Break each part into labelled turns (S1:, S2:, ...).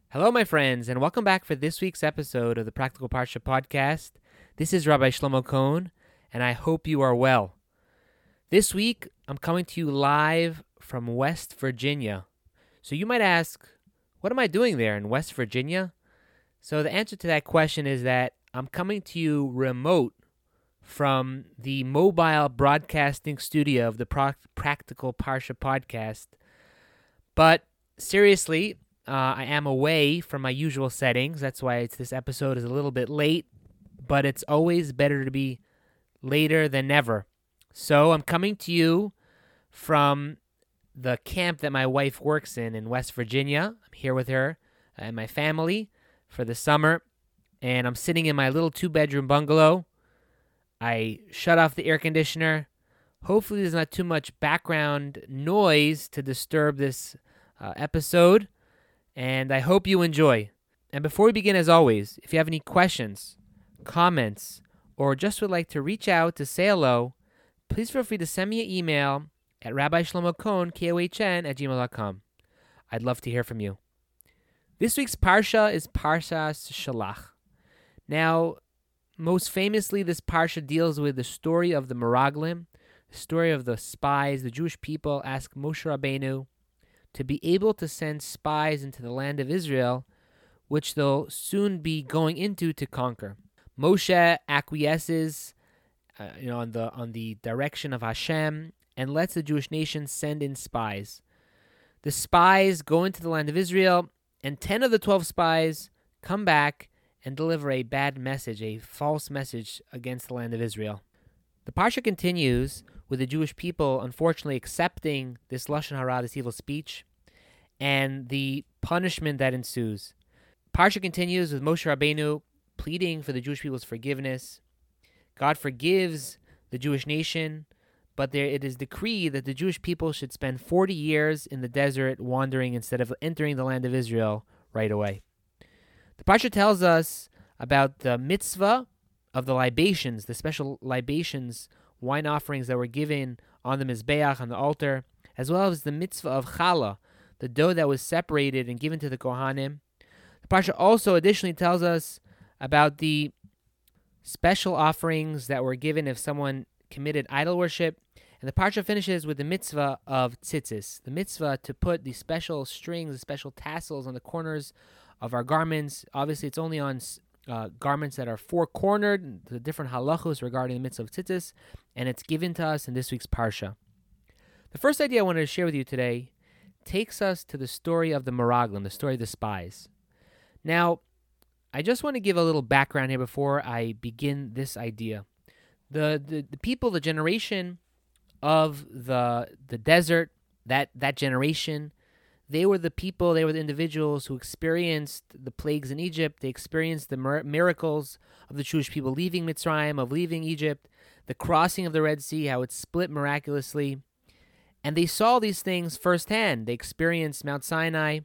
S1: Hello, my friends, and welcome back for this week's episode of the Practical Parsha podcast. This is Rabbi Shlomo Cohn, and I hope you are well. This week, I'm coming to you live from West Virginia. So you might ask, what am I doing there in West Virginia? So the answer to that question is that I'm coming to you remote from the mobile broadcasting studio of the Practical Parsha podcast. But seriously, I am away from my usual settings. That's why this episode is a little bit late, but it's always better to be later than never. So I'm coming to you from the camp that my wife works in West Virginia. I'm here with her and my family for the summer, and I'm sitting in my little 2-bedroom bungalow. I shut off the air conditioner. Hopefully there's not too much background noise to disturb this episode. And I hope you enjoy. And before we begin, as always, if you have any questions, comments, or just would like to reach out to say hello, please feel free to send me an email at rabbishlomocohn, KOHN, @gmail.com. I'd love to hear from you. This week's Parsha is Parshas Shalach. Now, most famously, this Parsha deals with the story of the Meraglim, the story of the spies. The Jewish people ask Moshe Rabbeinu to be able to send spies into the land of Israel, which they'll soon be going into to conquer. Moshe acquiesces, on the direction of Hashem, and lets the Jewish nation send in spies. The spies go into the land of Israel, and 10 of the 12 spies come back and deliver a bad message, a false message against the land of Israel. The Parsha continues with the Jewish people unfortunately accepting this Lashon Hara, this evil speech, and the punishment that ensues. Parsha continues with Moshe Rabbeinu pleading for the Jewish people's forgiveness. God forgives the Jewish nation, but it is decreed that the Jewish people should spend 40 years in the desert wandering instead of entering the land of Israel right away. The Parsha tells us about the mitzvah of the libations, the special libations, wine offerings that were given on the Mizbeach, on the altar, as well as the mitzvah of challah, the dough that was separated and given to the Kohanim. The Parsha also additionally tells us about the special offerings that were given if someone committed idol worship. And the Parsha finishes with the mitzvah of tzitzis, the mitzvah to put the special strings, the special tassels on the corners of our garments. Obviously, it's only on garments that are four-cornered, the different halachos regarding the mitzvah of tzitzis, and it's given to us in this week's Parsha. The first idea I wanted to share with you today takes us to the story of the Meraglim, the story of the spies. Now, I just want to give a little background here before I begin this idea. The people, the generation of the desert, that generation, they were the people, they were the individuals who experienced the plagues in Egypt. They experienced the miracles of the Jewish people leaving Mitzrayim, of leaving Egypt, the crossing of the Red Sea, how it split miraculously. And they saw these things firsthand. They experienced Mount Sinai,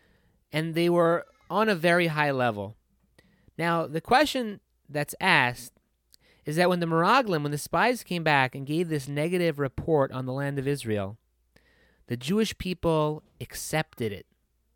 S1: and they were on a very high level. Now, the question that's asked is that when the spies came back and gave this negative report on the land of Israel, the Jewish people accepted it.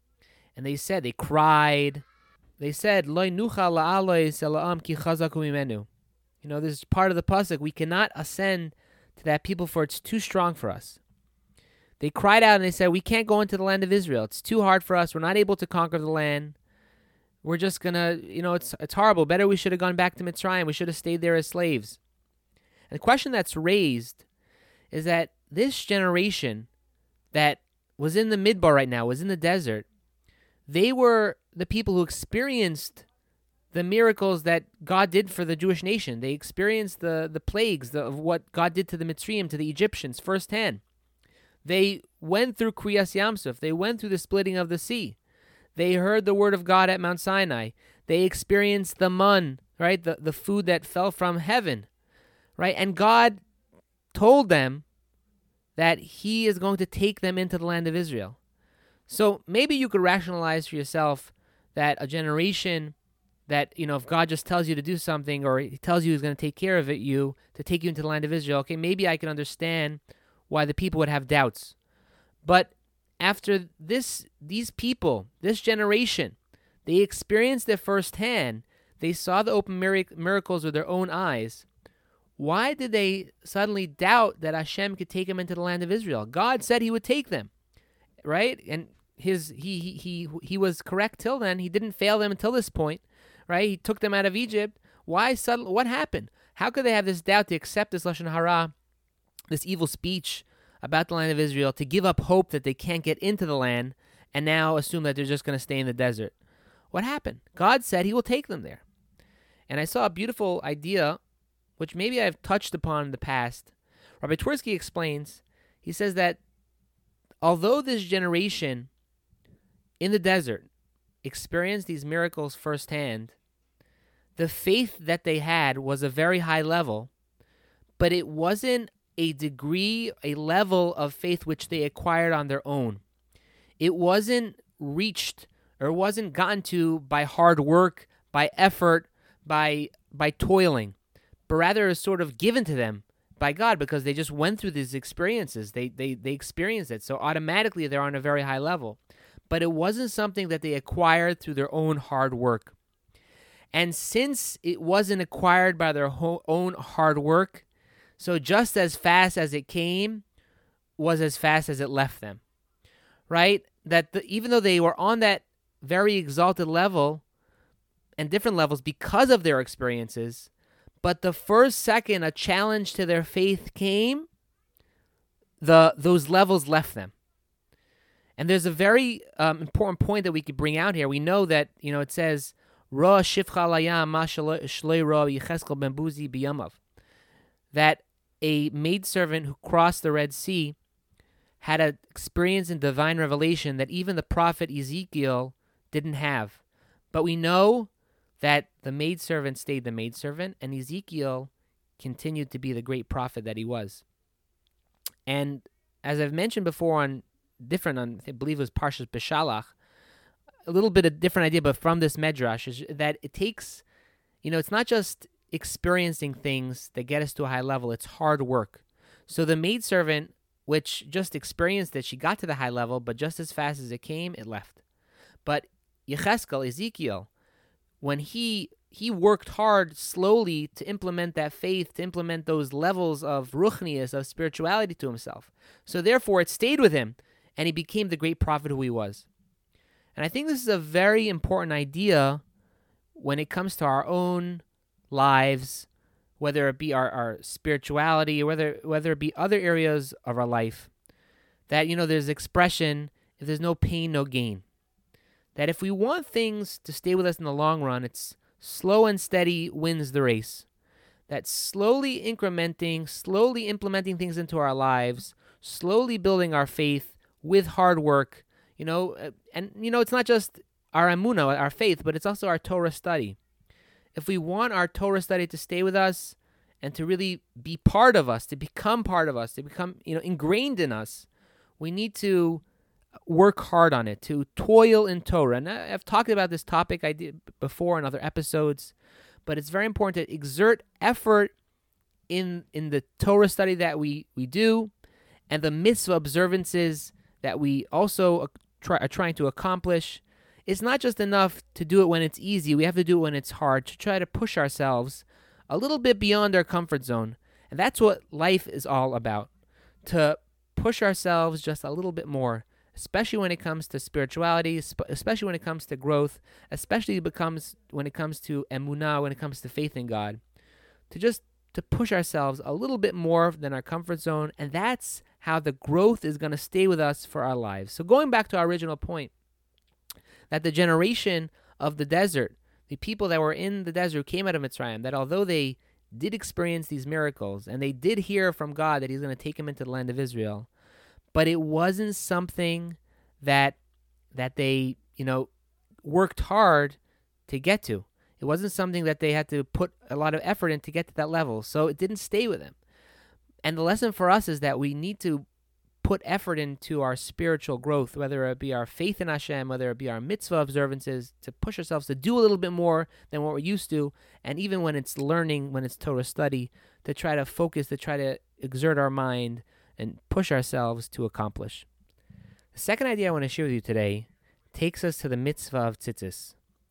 S1: And they cried. They said, Loi nucha la'alois ela'am ki chazaku mimenu. This is part of the pasuk. We cannot ascend to that people, for it's too strong for us. They cried out and they said, we can't go into the land of Israel. It's too hard for us. We're not able to conquer the land. We're just going to, it's horrible. Better we should have gone back to Mitzrayim. We should have stayed there as slaves. And the question that's raised is that this generation that was in the Midbar right now, was in the desert, they were the people who experienced the miracles that God did for the Jewish nation. They experienced the plagues of what God did to the Mitzrayim, to the Egyptians firsthand. They went through Kriyas Yamsuf. They went through the splitting of the sea. They heard the word of God at Mount Sinai. They experienced the man, right? The food that fell from heaven, right? And God told them that he is going to take them into the land of Israel. So maybe you could rationalize for yourself that a generation that, if God just tells you to do something, or he tells you he's going to take care of it, to take you into the land of Israel, okay, maybe I can understand why the people would have doubts. But after these people, this generation, They experienced it firsthand. They saw the open miracles with their own eyes. Why did they suddenly doubt that Hashem could take them into the land of Israel? God said he would take them, right? And he was correct till then. He didn't fail them until this point, right? He took them out of Egypt. Why suddenly? What happened? How could they have this doubt to accept this Lashon Hara, this evil speech about the land of Israel, to give up hope that they can't get into the land, and now assume that they're just going to stay in the desert? What happened? God said he will take them there. And I saw a beautiful idea, which maybe I've touched upon in the past. Rabbi Twersky explains, he says that although this generation in the desert experienced these miracles firsthand, the faith that they had was a very high level, but it wasn't a degree, a level of faith which they acquired on their own. It wasn't reached or wasn't gotten to by hard work, by effort, by toiling, but rather is sort of given to them by God because they just went through these experiences. They experienced it. So automatically they're on a very high level. But it wasn't something that they acquired through their own hard work. And since it wasn't acquired by their own hard work, so just as fast as it came was as fast as it left them, right? That even though they were on that very exalted level and different levels because of their experiences, but the first second a challenge to their faith came, those levels left them. And there's a very important point that we could bring out here. We know that, it says, Ra shifcha layam ma shlei ra Yecheskel ben Buzi biyamav, that a maidservant who crossed the Red Sea had an experience in divine revelation that even the prophet Ezekiel didn't have. But we know that the maidservant stayed the maidservant, and Ezekiel continued to be the great prophet that he was. And as I've mentioned before I believe it was Parshas Beshalach, a little bit of different idea, but from this Medrash, is that it takes, it's not just experiencing things that get us to a high level, it's hard work. So the maidservant, which just experienced that she got to the high level, but just as fast as it came, it left. But Yecheskel, Ezekiel, when he worked hard slowly to implement that faith, to implement those levels of ruchnius, of spirituality to himself. So therefore it stayed with him, and he became the great prophet who he was. And I think this is a very important idea when it comes to our own lives, whether it be our spirituality or whether it be other areas of our life, that, there's expression, if there's no pain, no gain. That if we want things to stay with us in the long run, it's slow and steady wins the race. That slowly incrementing, slowly implementing things into our lives, slowly building our faith with hard work, it's not just our emunah, our faith, but it's also our Torah study. If we want our Torah study to stay with us and to really be part of us, to become part of us, to become, ingrained in us, we need to work hard on it, to toil in Torah. And I've talked about this topic I did before in other episodes, but it's very important to exert effort in the Torah study that we do, and the mitzvah observances that we also are trying to accomplish. It's not just enough to do it when it's easy. We have to do it when it's hard, to try to push ourselves a little bit beyond our comfort zone. And that's what life is all about, to push ourselves just a little bit more, especially when it comes to spirituality, especially when it comes to growth, especially when it comes to emunah, when it comes to faith in God, to push ourselves a little bit more than our comfort zone. And that's how the growth is going to stay with us for our lives. So going back to our original point, that the generation of the desert, the people that were in the desert came out of Mitzrayim, that although they did experience these miracles and they did hear from God that he's going to take them into the land of Israel, but it wasn't something that they, worked hard to get to. It wasn't something that they had to put a lot of effort in to get to that level. So it didn't stay with them. And the lesson for us is that we need to put effort into our spiritual growth, whether it be our faith in Hashem, whether it be our mitzvah observances, to push ourselves to do a little bit more than what we're used to, and even when it's learning, when it's Torah study, to try to focus, to try to exert our mind and push ourselves to accomplish. The second idea I want to share with you today takes us to the mitzvah of tzitzis.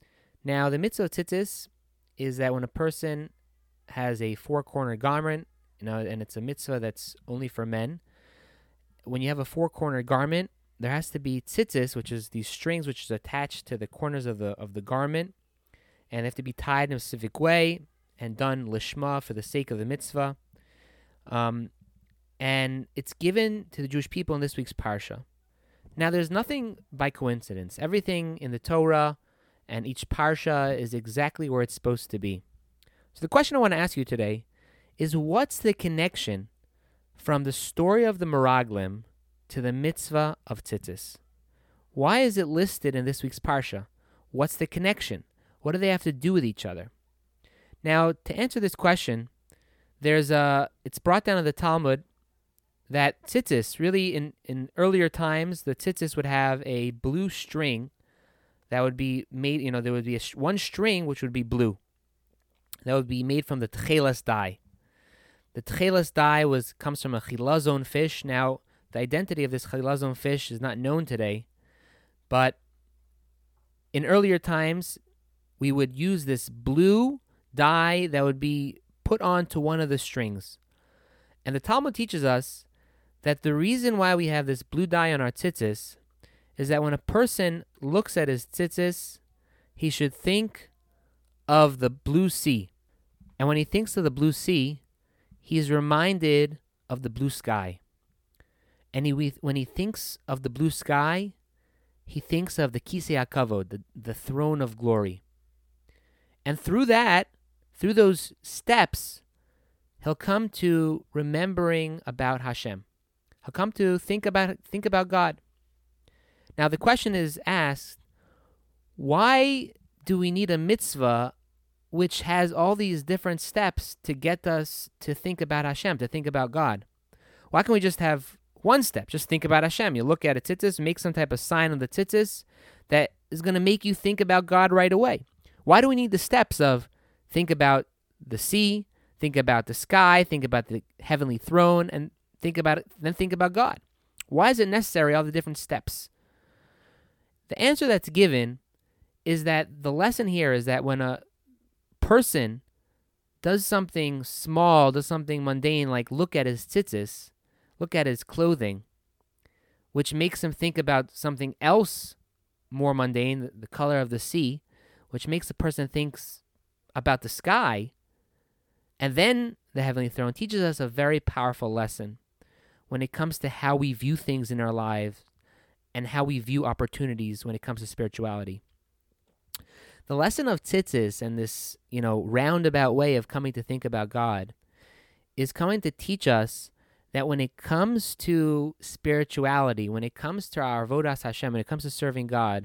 S1: Now, the mitzvah of tzitzis is that when a person has a four-cornered garment, and it's a mitzvah that's only for men, when you have a four-cornered garment, there has to be tzitzis, which is these strings which is attached to the corners of the garment, and they have to be tied in a specific way and done lishma, for the sake of the mitzvah. And it's given to the Jewish people in this week's parsha. Now, there's nothing by coincidence. Everything in the Torah and each parsha is exactly where it's supposed to be. So the question I want to ask you today is, what's the connection from the story of the Meraglim to the mitzvah of tzitzis? Why is it listed in this week's parsha? What's the connection? What do they have to do with each other? Now, to answer this question, it's brought down in the Talmud that tzitzis, really in earlier times, the tzitzis would have a blue string that would be made, there would be one string which would be blue. That would be made from the tchelas dye. The tchelas dye comes from a chilazon fish. Now, the identity of this chilazon fish is not known today, but in earlier times, we would use this blue dye that would be put onto one of the strings. And the Talmud teaches us that the reason why we have this blue dye on our tzitzis is that when a person looks at his tzitzis, he should think of the blue sea. And when he thinks of the blue sea, he is reminded of the blue sky. And when he thinks of the blue sky, he thinks of the Kisei HaKavod, the throne of glory. And through those steps, he'll come to remembering about Hashem. He'll come to think about God. Now the question is asked, why do we need a mitzvah which has all these different steps to get us to think about Hashem, to think about God? Why can't we just have one step? Just think about Hashem. You look at a tzitzis, make some type of sign on the tzitzis that is going to make you think about God right away. Why do we need the steps of think about the sea, think about the sky, think about the heavenly throne, and think about it, then think about God? Why is it necessary, all the different steps? The answer that's given is that the lesson here is that when a person does something small, does something mundane, like look at his tzitzis, look at his clothing, which makes him think about something else more mundane, the color of the sea, which makes the person thinks about the sky, and then the heavenly throne, teaches us a very powerful lesson when it comes to how we view things in our lives and how we view opportunities when it comes to spirituality. The lesson of tzitzis and this, roundabout way of coming to think about God is coming to teach us that when it comes to spirituality, when it comes to our avodas Hashem, when it comes to serving God,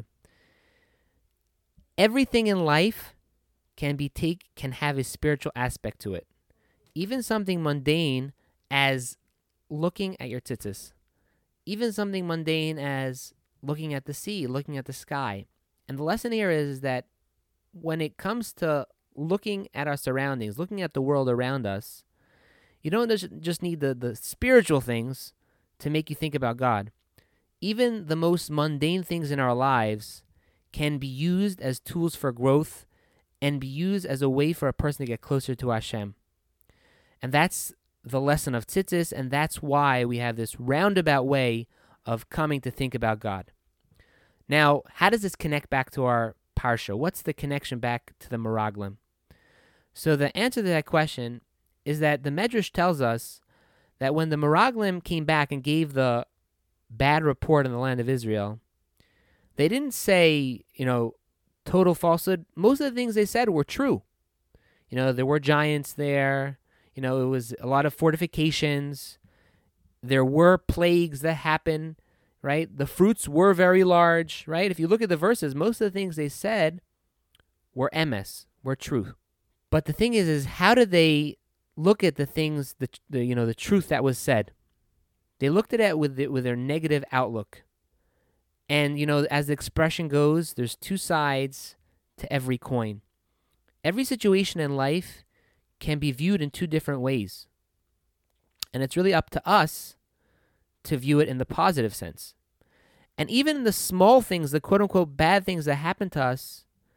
S1: everything in life can have a spiritual aspect to it. Even something mundane as looking at your tzitzis. Even something mundane as looking at the sea, looking at the sky. And the lesson here is that when it comes to looking at our surroundings, looking at the world around us, you don't just need the spiritual things to make you think about God. Even the most mundane things in our lives can be used as tools for growth and be used as a way for a person to get closer to Hashem. And that's the lesson of tzitzis, and that's why we have this roundabout way of coming to think about God. Now, how does this connect back to our parsha? What's the connection back to the Meraglim? So the answer to that question is that the Medrash tells us that when the Meraglim came back and gave the bad report in the land of Israel, they didn't say, total falsehood. Most of the things they said were true. There were giants there. It was a lot of fortifications. There were plagues that happened, right? The fruits were very large, right? If you look at the verses, most of the things they said were emes, were truth. But the thing is how did they look at the things, the truth that was said? They looked at it with their negative outlook. And, as the expression goes, there's two sides to every coin. Every situation in life can be viewed in two different ways. And it's really up to us to view it in the positive sense. And even the small things, the quote-unquote bad things that happen to us,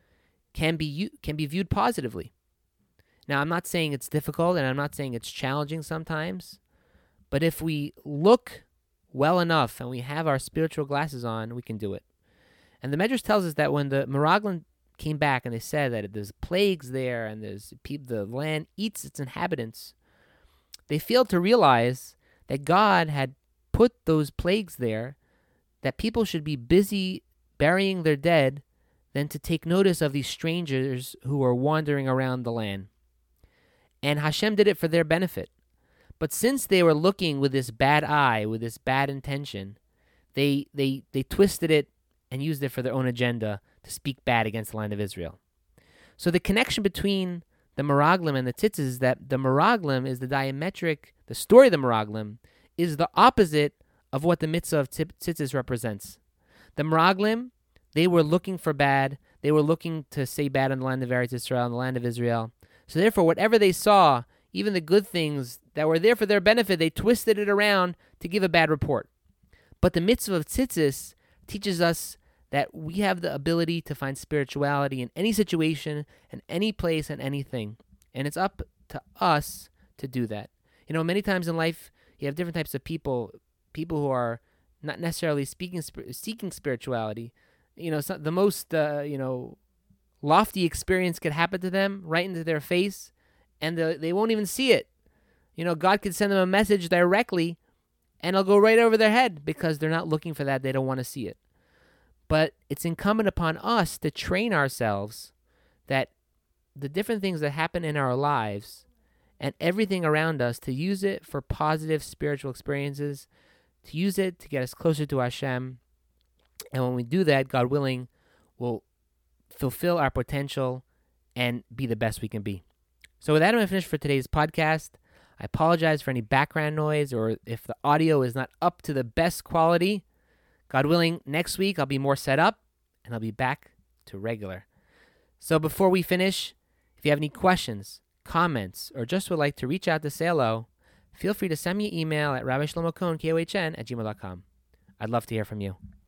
S1: can be viewed positively. Now, I'm not saying it's difficult, and I'm not saying it's challenging sometimes, but if we look well enough and we have our spiritual glasses on, we can do it. And the Medrash tells us that when the Meraglim came back and they said that there's plagues there and the land eats its inhabitants, they failed to realize that God had put those plagues there, that people should be busy burying their dead than to take notice of these strangers who are wandering around the land. And Hashem did it for their benefit. But since they were looking with this bad eye, with this bad intention, they twisted it and used it for their own agenda to speak bad against the land of Israel. So the connection between the Meraglim and the Tzitzis is that the Meraglim is the story of the Meraglim is the opposite of what the mitzvah of Tzitzis represents. The Meraglim, they were looking for bad. They were looking to say bad on the land of Eretz Israel, on the land of Israel. So therefore, whatever they saw, even the good things that were there for their benefit, they twisted it around to give a bad report. But the mitzvah of Tzitzis teaches us that we have the ability to find spirituality in any situation, in any place, and anything. And it's up to us to do that. Many times in life, you have different types of people who are not necessarily seeking spirituality. The most, lofty experience could happen to them right into their face, and they won't even see it. God could send them a message directly, and it'll go right over their head because they're not looking for that. They don't want to see it. But it's incumbent upon us to train ourselves that the different things that happen in our lives and everything around us, to use it for positive spiritual experiences, to use it to get us closer to Hashem. And when we do that, God willing, we'll fulfill our potential and be the best we can be. So with that, I'm going to finish for today's podcast. I apologize for any background noise or if the audio is not up to the best quality. God willing, next week I'll be more set up and I'll be back to regular. So before we finish, if you have any questions, comments, or just would like to reach out to say hello, feel free to send me an email at rabbi shlomo kohn, KOHN, @gmail.com. I'd love to hear from you.